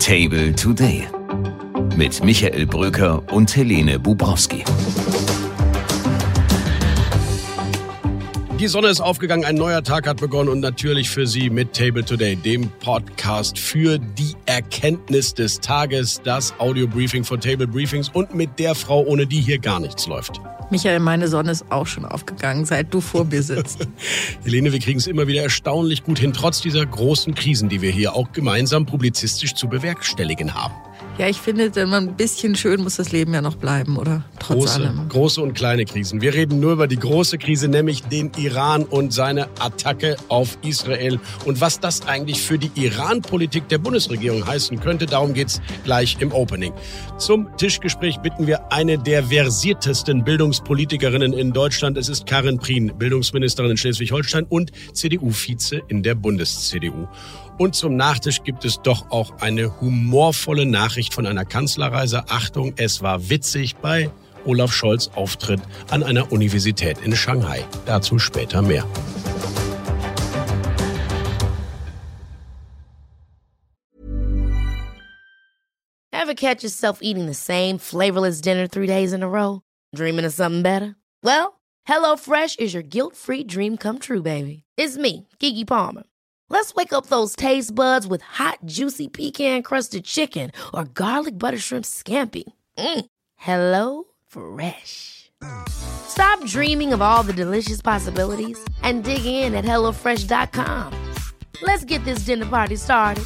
Table Today mit Michael Bröker und Helene Bubrowski. Die Sonne ist aufgegangen, ein neuer Tag hat begonnen und natürlich für Sie mit Table Today, dem Podcast für die Erkenntnis des Tages, das Audio-Briefing von Table Briefings und mit der Frau, ohne die hier gar nichts läuft. Michael, meine Sonne ist auch schon aufgegangen, seit du vor mir sitzt. Helene, wir kriegen es immer wieder erstaunlich gut hin, trotz dieser großen Krisen, die wir hier auch gemeinsam publizistisch zu bewerkstelligen haben. Ja, ich finde, wenn man ein bisschen schön muss das Leben ja noch bleiben, oder? Trotz allem. Große und kleine Krisen. Wir reden nur über die große Krise, nämlich den Iran und seine Attacke auf Israel. Und was das eigentlich für die Iran-Politik der Bundesregierung heißen könnte, darum geht's gleich im Opening. Zum Tischgespräch bitten wir eine der versiertesten Bildungspolitikerinnen in Deutschland. Es ist Karin Prien, Bildungsministerin in Schleswig-Holstein und CDU-Vize in der Bundes-CDU. Und zum Nachtisch gibt es doch auch eine humorvolle Nachricht von einer Kanzlerreise. Achtung, es war witzig bei Olaf Scholz' Auftritt an einer Universität in Shanghai. Dazu später mehr. Ever catch yourself eating the same flavorless dinner 3 days in a row? Dreaming of something better? Well, HelloFresh is your guilt-free dream come true, baby. It's me, Keke Palmer. Let's wake up those taste buds with hot, juicy pecan-crusted chicken or garlic butter shrimp scampi. Hello Fresh. Stop dreaming of all the delicious possibilities and dig in at HelloFresh.com. Let's get this dinner party started.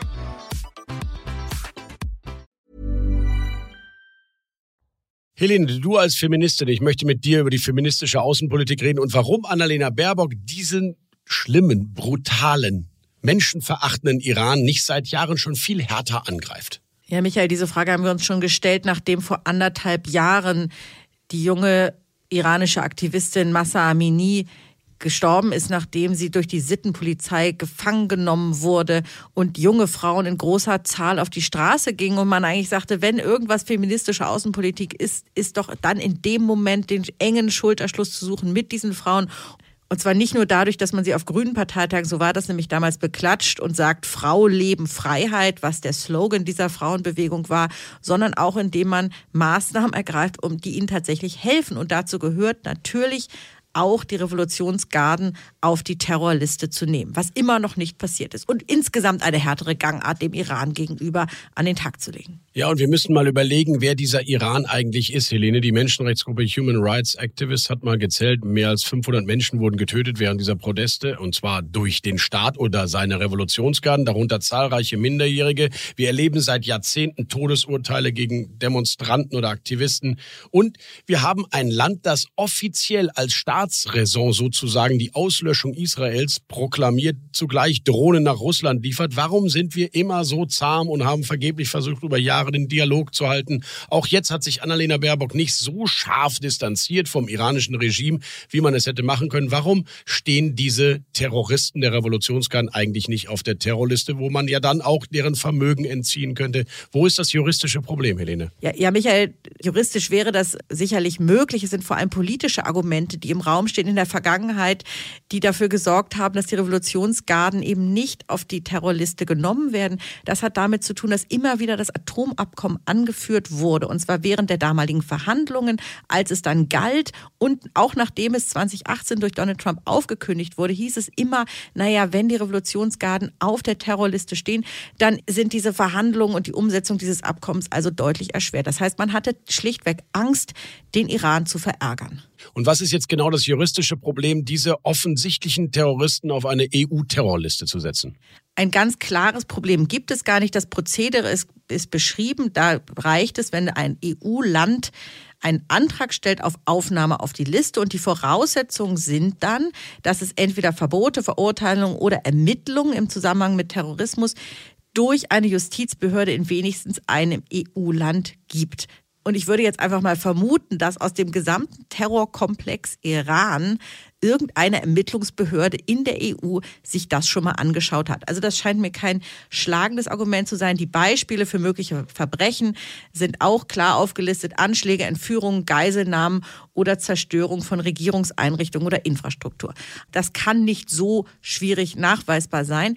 Helene, du als Feministin, ich möchte mit dir über die feministische Außenpolitik reden und warum Annalena Baerbock diesen schlimmen, brutalen, menschenverachtenden Iran nicht seit Jahren schon viel härter angreift. Ja, Michael, diese Frage haben wir uns schon gestellt, nachdem vor 1,5 Jahren die junge iranische Aktivistin Mahsa Amini gestorben ist, nachdem sie durch die Sittenpolizei gefangen genommen wurde und junge Frauen in großer Zahl auf die Straße gingen und man eigentlich sagte, wenn irgendwas feministische Außenpolitik ist, ist doch dann in dem Moment den engen Schulterschluss zu suchen mit diesen Frauen. Und zwar nicht nur dadurch, dass man sie auf grünen Parteitagen, so war das nämlich damals, beklatscht und sagt, Frau, Leben, Freiheit, was der Slogan dieser Frauenbewegung war, sondern auch indem man Maßnahmen ergreift, die ihnen tatsächlich helfen. Und dazu gehört natürlich auch die Revolutionsgarden auf die Terrorliste zu nehmen, was immer noch nicht passiert ist. Und insgesamt eine härtere Gangart dem Iran gegenüber an den Tag zu legen. Ja, und wir müssen mal überlegen, wer dieser Iran eigentlich ist, Helene. Die Menschenrechtsgruppe Human Rights Activists hat mal gezählt, mehr als 500 Menschen wurden getötet während dieser Proteste, und zwar durch den Staat oder seine Revolutionsgarden, darunter zahlreiche Minderjährige. Wir erleben seit Jahrzehnten Todesurteile gegen Demonstranten oder Aktivisten. Und wir haben ein Land, das offiziell als Staatsräson sozusagen die Auslöschung Israels proklamiert, zugleich Drohnen nach Russland liefert. Warum sind wir immer so zahm und haben vergeblich versucht, über Jahre den Dialog zu halten? Auch jetzt hat sich Annalena Baerbock nicht so scharf distanziert vom iranischen Regime, wie man es hätte machen können. Warum stehen diese Terroristen der Revolutionsgarden eigentlich nicht auf der Terrorliste, wo man ja dann auch deren Vermögen entziehen könnte? Wo ist das juristische Problem, Helene? Ja, Michael, juristisch wäre das sicherlich möglich. Es sind vor allem politische Argumente, die im Raum stehen in der Vergangenheit, die dafür gesorgt haben, dass die Revolutionsgarden eben nicht auf die Terrorliste genommen werden. Das hat damit zu tun, dass immer wieder das Atomabkommen angeführt wurde, und zwar während der damaligen Verhandlungen, als es dann galt und auch nachdem es 2018 durch Donald Trump aufgekündigt wurde, hieß es immer, naja, wenn die Revolutionsgarden auf der Terrorliste stehen, dann sind diese Verhandlungen und die Umsetzung dieses Abkommens also deutlich erschwert. Das heißt, man hatte schlichtweg Angst, den Iran zu verärgern. Und was ist jetzt genau das juristische Problem, diese offensichtlichen Terroristen auf eine EU-Terrorliste zu setzen? Ein ganz klares Problem gibt es gar nicht. Das Prozedere ist beschrieben. Da reicht es, wenn ein EU-Land einen Antrag stellt auf Aufnahme auf die Liste. Und die Voraussetzungen sind dann, dass es entweder Verbote, Verurteilungen oder Ermittlungen im Zusammenhang mit Terrorismus durch eine Justizbehörde in wenigstens einem EU-Land gibt. Und ich würde jetzt einfach mal vermuten, dass aus dem gesamten Terrorkomplex Iran irgendeine Ermittlungsbehörde in der EU sich das schon mal angeschaut hat. Also das scheint mir kein schlagendes Argument zu sein. Die Beispiele für mögliche Verbrechen sind auch klar aufgelistet. Anschläge, Entführungen, Geiselnahmen oder Zerstörung von Regierungseinrichtungen oder Infrastruktur. Das kann nicht so schwierig nachweisbar sein.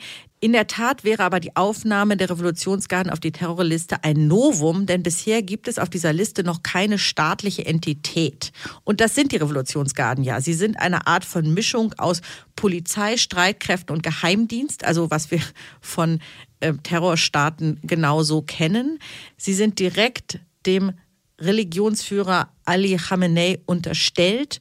In der Tat wäre aber die Aufnahme der Revolutionsgarden auf die Terrorliste ein Novum, denn bisher gibt es auf dieser Liste noch keine staatliche Entität. Und das sind die Revolutionsgarden ja. Sie sind eine Art von Mischung aus Polizei, Streitkräften und Geheimdienst, also was wir von Terrorstaaten genauso kennen. Sie sind direkt dem Religionsführer Ali Khamenei unterstellt.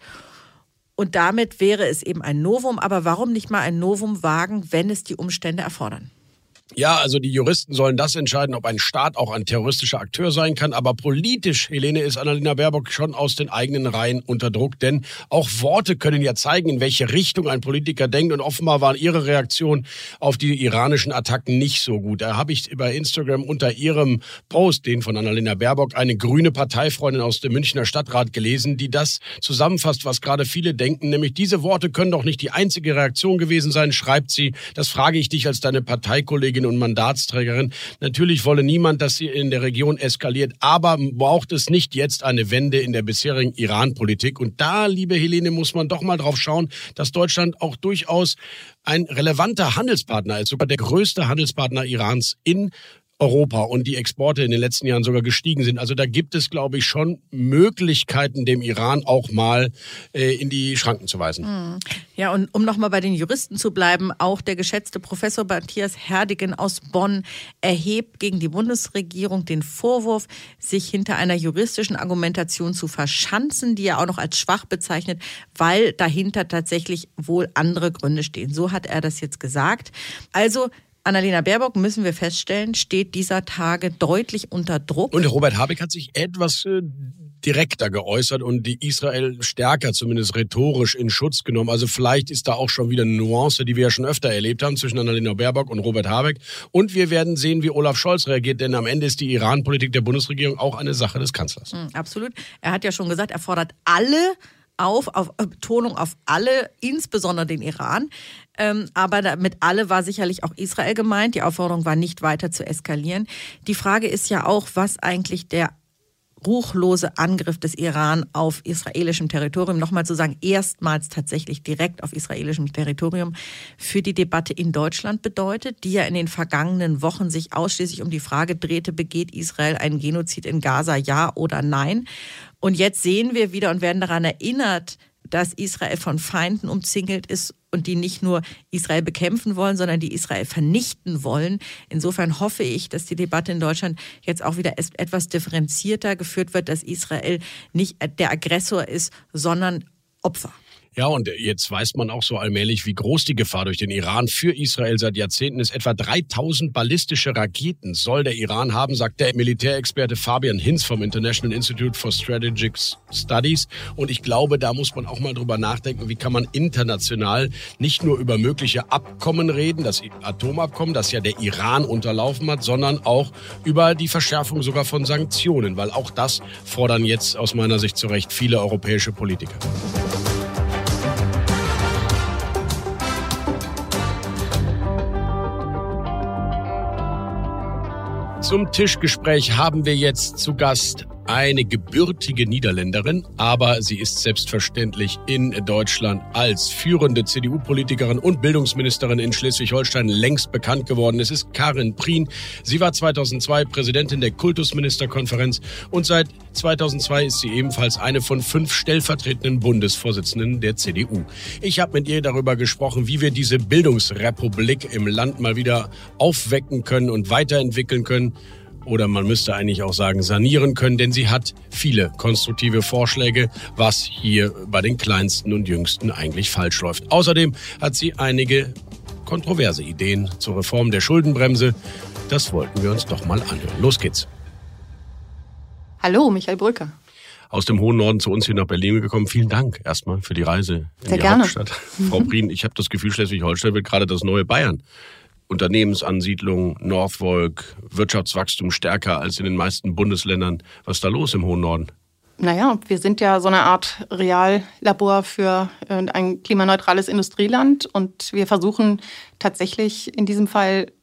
Und damit wäre es eben ein Novum. Aber warum nicht mal ein Novum wagen, wenn es die Umstände erfordern? Ja, also die Juristen sollen das entscheiden, ob ein Staat auch ein terroristischer Akteur sein kann. Aber politisch, Helene, ist Annalena Baerbock schon aus den eigenen Reihen unter Druck. Denn auch Worte können ja zeigen, in welche Richtung ein Politiker denkt. Und offenbar waren ihre Reaktionen auf die iranischen Attacken nicht so gut. Da habe ich bei Instagram unter ihrem Post, den von Annalena Baerbock, eine grüne Parteifreundin aus dem Münchner Stadtrat gelesen, die das zusammenfasst, was gerade viele denken. Nämlich, diese Worte können doch nicht die einzige Reaktion gewesen sein, schreibt sie. Das frage ich dich als deine Parteikollegin und Mandatsträgerin. Natürlich wolle niemand, dass sie in der Region eskaliert, aber braucht es nicht jetzt eine Wende in der bisherigen Iran-Politik. Und da, liebe Helene, muss man doch mal drauf schauen, dass Deutschland auch durchaus ein relevanter Handelspartner ist, sogar der größte Handelspartner Irans in Europa und die Exporte in den letzten Jahren sogar gestiegen sind. Also da gibt es, glaube ich, schon Möglichkeiten, dem Iran auch mal in die Schranken zu weisen. Ja, und um nochmal bei den Juristen zu bleiben, auch der geschätzte Professor Matthias Herdigen aus Bonn erhebt gegen die Bundesregierung den Vorwurf, sich hinter einer juristischen Argumentation zu verschanzen, die er auch noch als schwach bezeichnet, weil dahinter tatsächlich wohl andere Gründe stehen. So hat er das jetzt gesagt. Also Annalena Baerbock, müssen wir feststellen, steht dieser Tage deutlich unter Druck. Und Robert Habeck hat sich etwas direkter geäußert und die Israel stärker, zumindest rhetorisch, in Schutz genommen. Also vielleicht ist da auch schon wieder eine Nuance, die wir ja schon öfter erlebt haben zwischen Annalena Baerbock und Robert Habeck. Und wir werden sehen, wie Olaf Scholz reagiert, denn am Ende ist die Iran-Politik der Bundesregierung auch eine Sache des Kanzlers. Absolut. Er hat ja schon gesagt, er fordert alle auf Betonung auf alle, insbesondere den Iran. Aber mit alle war sicherlich auch Israel gemeint. Die Aufforderung war nicht weiter zu eskalieren. Die Frage ist ja auch, was eigentlich der ruchlose Angriff des Iran auf israelischem Territorium, nochmal zu sagen, erstmals tatsächlich direkt auf israelischem Territorium, für die Debatte in Deutschland bedeutet, die ja in den vergangenen Wochen sich ausschließlich um die Frage drehte, begeht Israel einen Genozid in Gaza, ja oder nein? Und jetzt sehen wir wieder und werden daran erinnert, dass Israel von Feinden umzingelt ist und die nicht nur Israel bekämpfen wollen, sondern die Israel vernichten wollen. Insofern hoffe ich, dass die Debatte in Deutschland jetzt auch wieder etwas differenzierter geführt wird, dass Israel nicht der Aggressor ist, sondern Opfer. Ja, und jetzt weiß man auch so allmählich, wie groß die Gefahr durch den Iran für Israel seit Jahrzehnten ist. Etwa 3000 ballistische Raketen soll der Iran haben, sagt der Militärexperte Fabian Hinz vom International Institute for Strategic Studies. Und ich glaube, da muss man auch mal drüber nachdenken, wie kann man international nicht nur über mögliche Abkommen reden, das Atomabkommen, das ja der Iran unterlaufen hat, sondern auch über die Verschärfung sogar von Sanktionen, weil auch das fordern jetzt aus meiner Sicht zu Recht viele europäische Politiker. Zum Tischgespräch haben wir jetzt zu Gast eine gebürtige Niederländerin, aber sie ist selbstverständlich in Deutschland als führende CDU-Politikerin und Bildungsministerin in Schleswig-Holstein längst bekannt geworden. Es ist Karin Prien. Sie war 2002 Präsidentin der Kultusministerkonferenz und seit 2002 ist sie ebenfalls eine von 5 stellvertretenden Bundesvorsitzenden der CDU. Ich habe mit ihr darüber gesprochen, wie wir diese Bildungsrepublik im Land mal wieder aufwecken können und weiterentwickeln können. Oder man müsste eigentlich auch sagen, sanieren können, denn sie hat viele konstruktive Vorschläge, was hier bei den Kleinsten und Jüngsten eigentlich falsch läuft. Außerdem hat sie einige kontroverse Ideen zur Reform der Schuldenbremse. Das wollten wir uns doch mal anhören. Los geht's. Hallo, Michael Brücker. Aus dem hohen Norden zu uns hier nach Berlin gekommen. Vielen Dank erstmal für die Reise in die Hauptstadt. Frau Prien, ich habe das Gefühl, Schleswig-Holstein wird gerade das neue Bayern. Unternehmensansiedlung, Northvolt, Wirtschaftswachstum stärker als in den meisten Bundesländern. Was ist da los im hohen Norden? Naja, wir sind ja so eine Art Reallabor für ein klimaneutrales Industrieland und wir versuchen tatsächlich in diesem Fall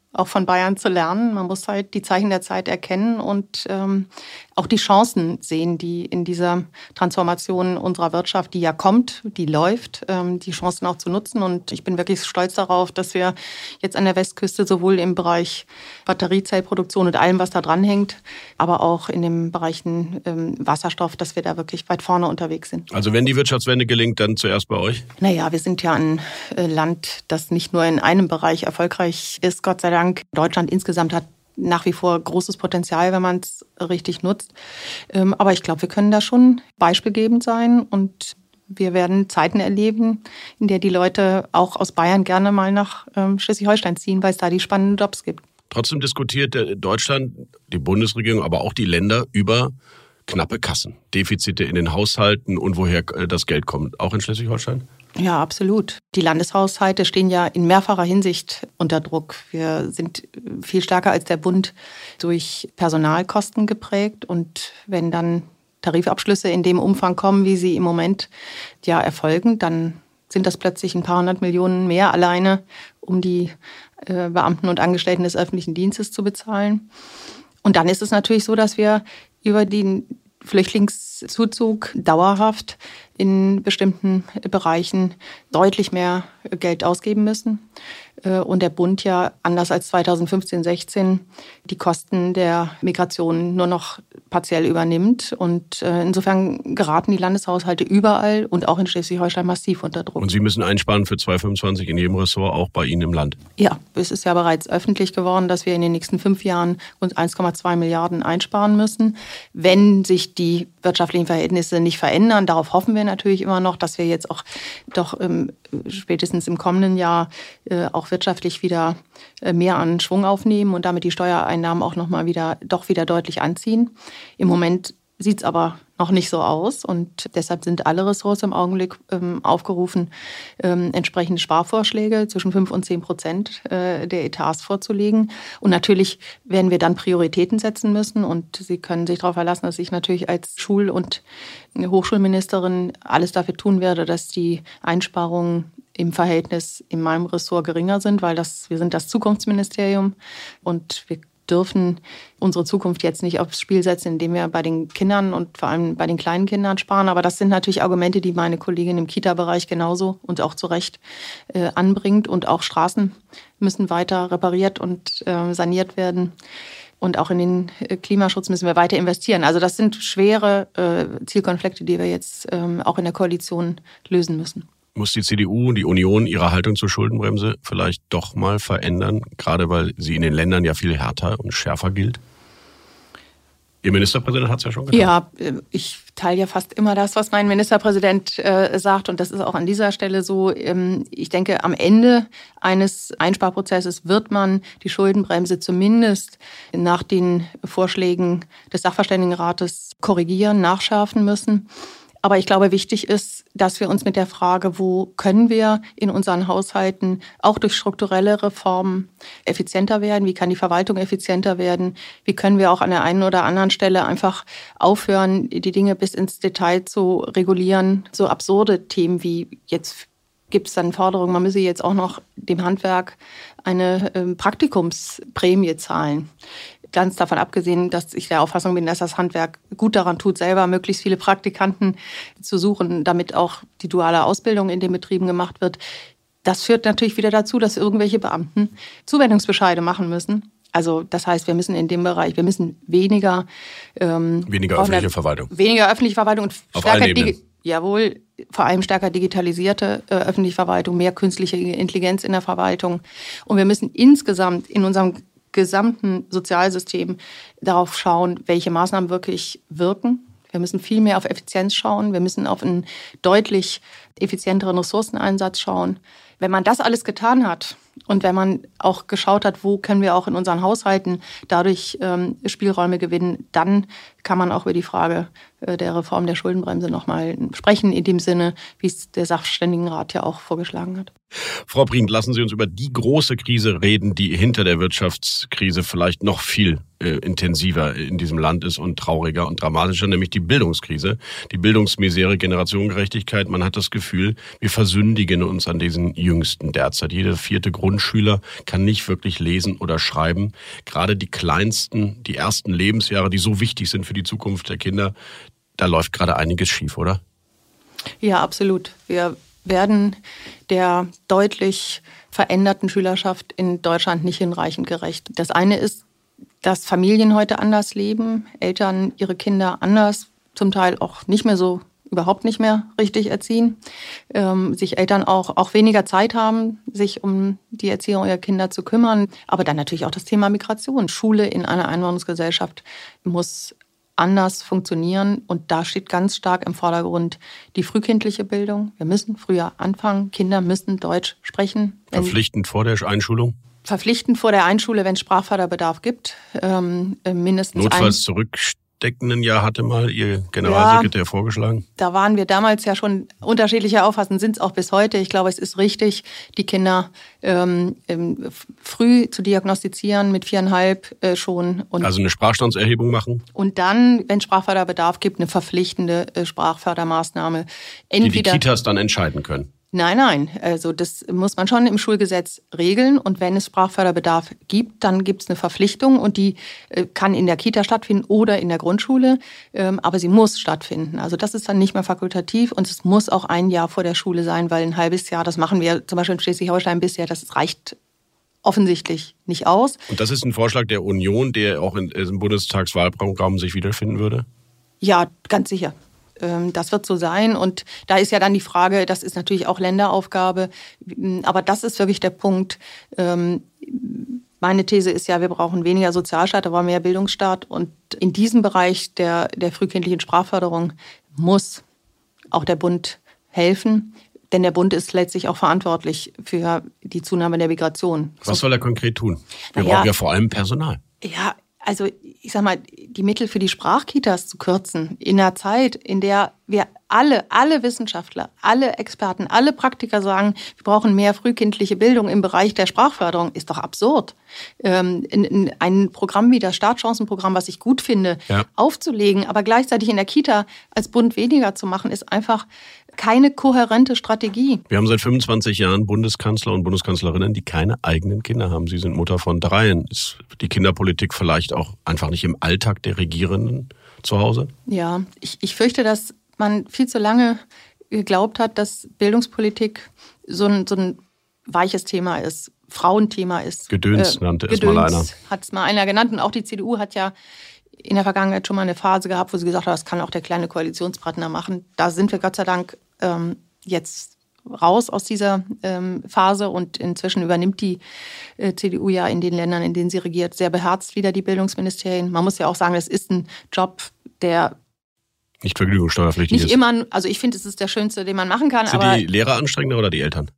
auch von Bayern zu lernen. Man muss halt die Zeichen der Zeit erkennen und auch die Chancen sehen, die in dieser Transformation unserer Wirtschaft, die ja kommt, die läuft, die Chancen auch zu nutzen. Und ich bin wirklich stolz darauf, dass wir jetzt an der Westküste sowohl im Bereich Batteriezellproduktion und allem, was da dran hängt, aber auch in den Bereichen Wasserstoff, dass wir da wirklich weit vorne unterwegs sind. Also wenn die Wirtschaftswende gelingt, dann zuerst bei euch? Naja, wir sind ja ein Land, das nicht nur in einem Bereich erfolgreich ist, Gott sei Dank. Deutschland insgesamt hat nach wie vor großes Potenzial, wenn man es richtig nutzt. Aber ich glaube, wir können da schon beispielgebend sein und wir werden Zeiten erleben, in der die Leute auch aus Bayern gerne mal nach Schleswig-Holstein ziehen, weil es da die spannenden Jobs gibt. Trotzdem diskutiert Deutschland, die Bundesregierung, aber auch die Länder über knappe Kassen, Defizite in den Haushalten und woher das Geld kommt. Auch in Schleswig-Holstein? Ja, absolut. Die Landeshaushalte stehen ja in mehrfacher Hinsicht unter Druck. Wir sind viel stärker als der Bund durch Personalkosten geprägt. Und wenn dann Tarifabschlüsse in dem Umfang kommen, wie sie im Moment ja erfolgen, dann sind das plötzlich ein paar 100 Millionen mehr alleine, um die Beamten und Angestellten des öffentlichen Dienstes zu bezahlen. Und dann ist es natürlich so, dass wir über den Flüchtlingszuzug dauerhaft in bestimmten Bereichen deutlich mehr Geld ausgeben müssen. Und der Bund ja anders als 2015/16 die Kosten der Migration nur noch partiell übernimmt. Und insofern geraten die Landeshaushalte überall und auch in Schleswig-Holstein massiv unter Druck. Und Sie müssen einsparen für 2025 in jedem Ressort, auch bei Ihnen im Land? Ja, es ist ja bereits öffentlich geworden, dass wir in den nächsten 5 Jahren rund 1,2 Milliarden einsparen müssen. Wenn sich die wirtschaftlichen Verhältnisse nicht verändern, darauf hoffen wir natürlich immer noch, dass wir jetzt auch doch spätestens im kommenden Jahr auch wirtschaftlich wieder mehr an Schwung aufnehmen und damit die Steuereinnahmen auch nochmal wieder deutlich anziehen. Im Moment sieht es aber noch nicht so aus und deshalb sind alle Ressorts im Augenblick aufgerufen, entsprechende Sparvorschläge zwischen 5 und 10% der Etats vorzulegen. Und natürlich werden wir dann Prioritäten setzen müssen und Sie können sich darauf verlassen, dass ich natürlich als Schul- und Hochschulministerin alles dafür tun werde, dass die Einsparungen im Verhältnis in meinem Ressort geringer sind, weil wir sind das Zukunftsministerium und wir dürfen unsere Zukunft jetzt nicht aufs Spiel setzen, indem wir bei den Kindern und vor allem bei den kleinen Kindern sparen. Aber das sind natürlich Argumente, die meine Kollegin im Kita-Bereich genauso und auch zu Recht anbringt. Und auch Straßen müssen weiter repariert und saniert werden. Und auch in den Klimaschutz müssen wir weiter investieren. Also das sind schwere Zielkonflikte, die wir jetzt auch in der Koalition lösen müssen. Muss die CDU und die Union ihre Haltung zur Schuldenbremse vielleicht doch mal verändern, gerade weil sie in den Ländern ja viel härter und schärfer gilt? Ihr Ministerpräsident hat es ja schon gesagt. Ja, ich teile ja fast immer das, was mein Ministerpräsident sagt. Und das ist auch an dieser Stelle so. Ich denke, am Ende eines Einsparprozesses wird man die Schuldenbremse zumindest nach den Vorschlägen des Sachverständigenrates korrigieren, nachschärfen müssen. Aber ich glaube, wichtig ist, dass wir uns mit der Frage, wo können wir in unseren Haushalten auch durch strukturelle Reformen effizienter werden, wie kann die Verwaltung effizienter werden, wie können wir auch an der einen oder anderen Stelle einfach aufhören, die Dinge bis ins Detail zu regulieren. So absurde Themen wie jetzt gibt es dann Forderungen, man müsse jetzt auch noch dem Handwerk eine Praktikumsprämie zahlen. Ganz davon abgesehen, dass ich der Auffassung bin, dass das Handwerk gut daran tut, selber möglichst viele Praktikanten zu suchen, damit auch die duale Ausbildung in den Betrieben gemacht wird. Das führt natürlich wieder dazu, dass irgendwelche Beamten Zuwendungsbescheide machen müssen. Also das heißt, wir müssen in dem Bereich, wir müssen weniger öffentliche Verwaltung. Weniger öffentliche Verwaltung und auf allen Ebenen. Jawohl, vor allem stärker digitalisierte öffentliche Verwaltung, mehr künstliche Intelligenz in der Verwaltung. Und wir müssen insgesamt in unserem gesamten Sozialsystem darauf schauen, welche Maßnahmen wirklich wirken. Wir müssen viel mehr auf Effizienz schauen. Wir müssen auf einen deutlich effizienteren Ressourceneinsatz schauen. Wenn man das alles getan hat und wenn man auch geschaut hat, wo können wir auch in unseren Haushalten dadurch Spielräume gewinnen, dann kann man auch über die Frage der Reform der Schuldenbremse nochmal sprechen, in dem Sinne, wie es der Sachverständigenrat ja auch vorgeschlagen hat. Frau Brink, lassen Sie uns über die große Krise reden, die hinter der Wirtschaftskrise vielleicht noch viel intensiver in diesem Land ist und trauriger und dramatischer, nämlich die Bildungskrise, die Bildungsmisere, Generationengerechtigkeit. Man hat das Gefühl, wir versündigen uns an diesen Jüngsten derzeit. Jeder 4. Grundschüler kann nicht wirklich lesen oder schreiben. Gerade die kleinsten, die ersten Lebensjahre, die so wichtig sind für die Zukunft der Kinder, da läuft gerade einiges schief, oder? Ja, absolut. Wir werden der deutlich veränderten Schülerschaft in Deutschland nicht hinreichend gerecht. Das eine ist, dass Familien heute anders leben, Eltern ihre Kinder anders, zum Teil auch nicht mehr so, überhaupt nicht mehr richtig erziehen, sich Eltern auch weniger Zeit haben, sich um die Erziehung ihrer Kinder zu kümmern. Aber dann natürlich auch das Thema Migration. Schule in einer Einwanderungsgesellschaft muss anders funktionieren. Und da steht ganz stark im Vordergrund die frühkindliche Bildung. Wir müssen früher anfangen. Kinder müssen Deutsch sprechen. Verpflichtend vor der Einschulung? Verpflichtend vor der Einschule, wenn es Sprachförderbedarf gibt. Mindestens notfalls zurücksteckenden Jahr hatte mal Ihr Generalsekretär vorgeschlagen. Da waren wir damals ja schon unterschiedlicher Auffassung, sind es auch bis heute. Ich glaube, es ist richtig, die Kinder früh zu diagnostizieren, mit 4,5 schon. Und also eine Sprachstandserhebung machen? Und dann, wenn Sprachförderbedarf gibt, eine verpflichtende Sprachfördermaßnahme. Die Kitas dann entscheiden können? Nein. Also das muss man schon im Schulgesetz regeln. Und wenn es Sprachförderbedarf gibt, dann gibt es eine Verpflichtung. Und die kann in der Kita stattfinden oder in der Grundschule. Aber sie muss stattfinden. Also das ist dann nicht mehr fakultativ. Und es muss auch ein Jahr vor der Schule sein, weil ein halbes Jahr, das machen wir zum Beispiel in Schleswig-Holstein bisher, das reicht offensichtlich nicht aus. Und das ist ein Vorschlag der Union, der auch im Bundestagswahlprogramm sich wiederfinden würde? Ja, ganz sicher. Das wird so sein. Und da ist ja dann die Frage, das ist natürlich auch Länderaufgabe, aber das ist wirklich der Punkt. Meine These ist ja, wir brauchen weniger Sozialstaat, aber mehr Bildungsstaat. Und in diesem Bereich der frühkindlichen Sprachförderung muss auch der Bund helfen. Denn der Bund ist letztlich auch verantwortlich für die Zunahme der Migration. Was soll er konkret tun? Wir brauchen ja vor allem Personal. Ja, also ich sag mal, die Mittel für die Sprachkitas zu kürzen in einer Zeit, in der wir alle Wissenschaftler, alle Experten, alle Praktiker sagen, wir brauchen mehr frühkindliche Bildung im Bereich der Sprachförderung, ist doch absurd. Ein Programm wie das Startchancenprogramm, was ich gut finde, aufzulegen, aber gleichzeitig in der Kita als Bund weniger zu machen, ist einfach keine kohärente Strategie. Wir haben seit 25 Jahren Bundeskanzler und Bundeskanzlerinnen, die keine eigenen Kinder haben. Sie sind Mutter von 3. Ist die Kinderpolitik vielleicht auch einfach nicht im Alltag der Regierenden zu Hause? Ja, ich fürchte, dass man viel zu lange geglaubt hat, dass Bildungspolitik so ein weiches Thema ist, Frauenthema ist. Gedöns nannte es mal einer. Hat es mal einer genannt. Und auch die CDU hat ja in der Vergangenheit schon mal eine Phase gehabt, wo sie gesagt hat, das kann auch der kleine Koalitionspartner machen. Da sind wir Gott sei Dank jetzt raus aus dieser Phase und inzwischen übernimmt die CDU ja in den Ländern, in denen sie regiert, sehr beherzt wieder die Bildungsministerien. Man muss ja auch sagen, es ist ein Job, der nicht vergnügungssteuerpflichtig ist. Nicht immer, also ich finde, es ist der schönste, den man machen kann. Sind aber die Lehrer anstrengender oder die Eltern?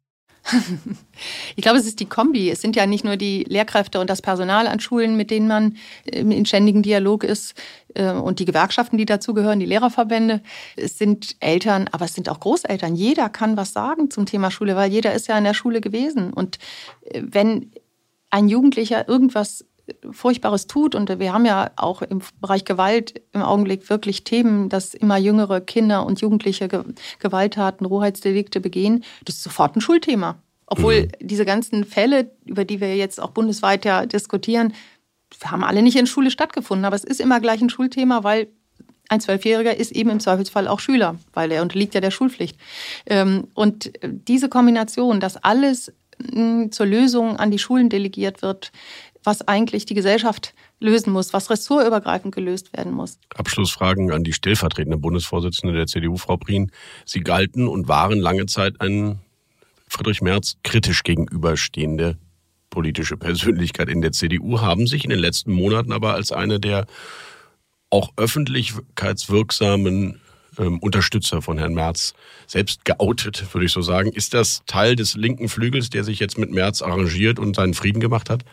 Ich glaube, es ist die Kombi. Es sind ja nicht nur die Lehrkräfte und das Personal an Schulen, mit denen man in ständigem Dialog ist und die Gewerkschaften, die dazugehören, die Lehrerverbände. Es sind Eltern, aber es sind auch Großeltern. Jeder kann was sagen zum Thema Schule, weil jeder ist ja in der Schule gewesen. Und wenn ein Jugendlicher irgendwas Furchtbares tut, und wir haben ja auch im Bereich Gewalt im Augenblick wirklich Themen, dass immer jüngere Kinder und Jugendliche Gewalttaten, Rohheitsdelikte begehen, das ist sofort ein Schulthema. Obwohl diese ganzen Fälle, über die wir jetzt auch bundesweit ja diskutieren, haben alle nicht in Schule stattgefunden, aber es ist immer gleich ein Schulthema, weil ein 12-Jähriger ist eben im Zweifelsfall auch Schüler, weil er unterliegt ja der Schulpflicht. Und diese Kombination, dass alles zur Lösung an die Schulen delegiert wird, was eigentlich die Gesellschaft lösen muss, was ressortübergreifend gelöst werden muss. Abschlussfragen an die stellvertretende Bundesvorsitzende der CDU, Frau Prien. Sie galten und waren lange Zeit ein Friedrich Merz kritisch gegenüberstehende politische Persönlichkeit in der CDU, haben sich in den letzten Monaten aber als eine der auch öffentlichkeitswirksamen Unterstützer von Herrn Merz selbst geoutet, würde ich so sagen. Ist das Teil des linken Flügels, der sich jetzt mit Merz arrangiert und seinen Frieden gemacht hat?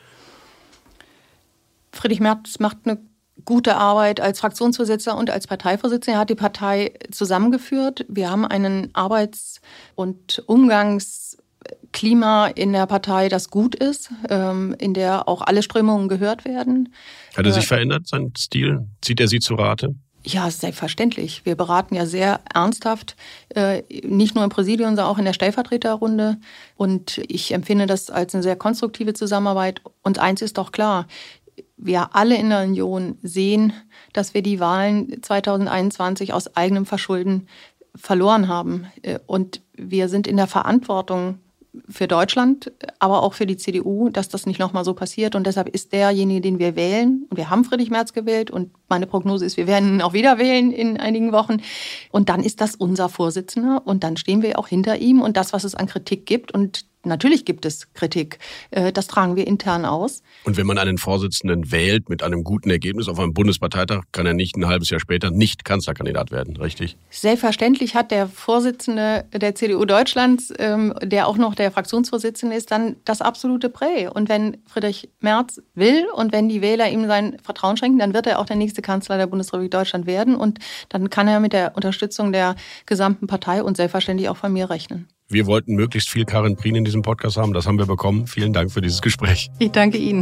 Friedrich Merz macht eine gute Arbeit als Fraktionsvorsitzender und als Parteivorsitzender. Er hat die Partei zusammengeführt. Wir haben einen Arbeits- und Umgangsklima in der Partei, das gut ist, in der auch alle Strömungen gehört werden. Hat er sich verändert, sein Stil? Zieht er Sie zu Rate? Ja, selbstverständlich. Wir beraten ja sehr ernsthaft, nicht nur im Präsidium, sondern auch in der Stellvertreterrunde. Und ich empfinde das als eine sehr konstruktive Zusammenarbeit. Und eins ist doch klar, wir alle in der Union sehen, dass wir die Wahlen 2021 aus eigenem Verschulden verloren haben. Und wir sind in der Verantwortung für Deutschland, aber auch für die CDU, dass das nicht nochmal so passiert. Und deshalb ist derjenige, den wir wählen, und wir haben Friedrich Merz gewählt und meine Prognose ist, wir werden ihn auch wieder wählen in einigen Wochen. Und dann ist das unser Vorsitzender und dann stehen wir auch hinter ihm. Und das, was es an Kritik gibt, und natürlich gibt es Kritik, das tragen wir intern aus. Und wenn man einen Vorsitzenden wählt mit einem guten Ergebnis auf einem Bundesparteitag, kann er nicht ein halbes Jahr später nicht Kanzlerkandidat werden, richtig? Selbstverständlich hat der Vorsitzende der CDU Deutschlands, der auch noch der Fraktionsvorsitzende ist, dann das absolute Prä. Und wenn Friedrich Merz will und wenn die Wähler ihm sein Vertrauen schenken, dann wird er auch der nächste Kanzler der Bundesrepublik Deutschland werden. Und dann kann er mit der Unterstützung der gesamten Partei und selbstverständlich auch von mir rechnen. Wir wollten möglichst viel Karin Prien in diesem Podcast haben. Das haben wir bekommen. Vielen Dank für dieses Gespräch. Ich danke Ihnen.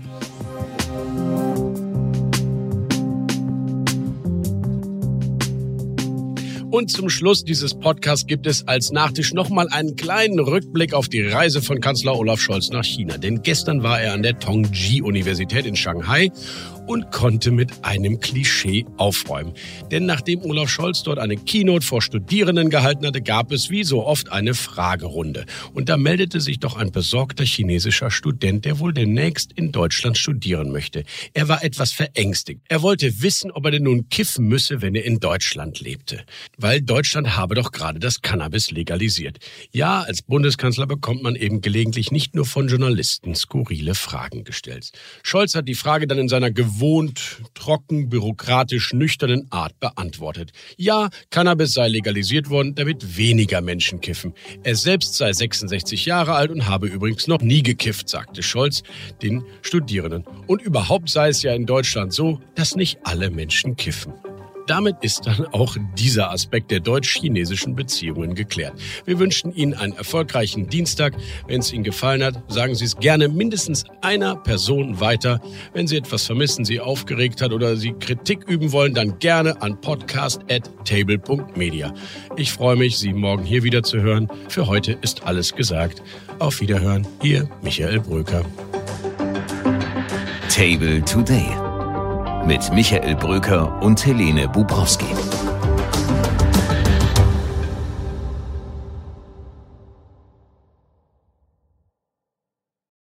Und zum Schluss dieses Podcasts gibt es als Nachtisch nochmal einen kleinen Rückblick auf die Reise von Kanzler Olaf Scholz nach China. Denn gestern war er an der Tongji-Universität in Shanghai und konnte mit einem Klischee aufräumen. Denn nachdem Olaf Scholz dort eine Keynote vor Studierenden gehalten hatte, gab es wie so oft eine Fragerunde. Und da meldete sich doch ein besorgter chinesischer Student, der wohl demnächst in Deutschland studieren möchte. Er war etwas verängstigt. Er wollte wissen, ob er denn nun kiffen müsse, wenn er in Deutschland lebte. Weil Deutschland habe doch gerade das Cannabis legalisiert. Ja, als Bundeskanzler bekommt man eben gelegentlich nicht nur von Journalisten skurrile Fragen gestellt. Scholz hat die Frage dann in seiner gewohnt, trocken, bürokratisch, nüchternen Art beantwortet. Ja, Cannabis sei legalisiert worden, damit weniger Menschen kiffen. Er selbst sei 66 Jahre alt und habe übrigens noch nie gekifft, sagte Scholz den Studierenden. Und überhaupt sei es ja in Deutschland so, dass nicht alle Menschen kiffen. Damit ist dann auch dieser Aspekt der deutsch-chinesischen Beziehungen geklärt. Wir wünschen Ihnen einen erfolgreichen Dienstag. Wenn es Ihnen gefallen hat, sagen Sie es gerne mindestens einer Person weiter. Wenn Sie etwas vermissen, Sie aufgeregt hat oder Sie Kritik üben wollen, dann gerne an podcast@table.media. Ich freue mich, Sie morgen hier wieder zu hören. Für heute ist alles gesagt. Auf Wiederhören, Ihr Michael Bröker. Table Today mit Michael Bröker und Helene Bubrowski.